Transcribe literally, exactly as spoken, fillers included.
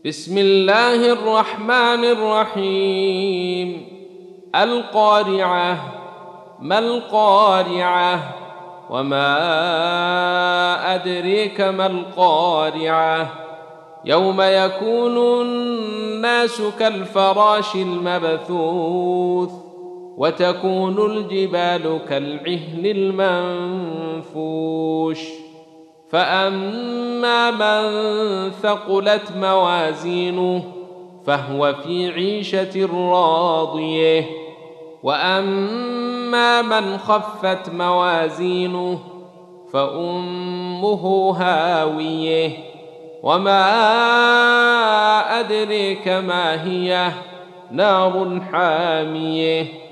بسم الله الرحمن الرحيم. القارعة. ما القارعة؟ وما أدريك ما القارعة؟ يوم يكون الناس كالفراش المبثوث وتكون الجبال كالعهن المنفوش. فأما من ثقلت موازينه فهو في عيشة راضية، وأما من خفت موازينه فأمه هاوية، وما أدريك ما هي، نار حامية.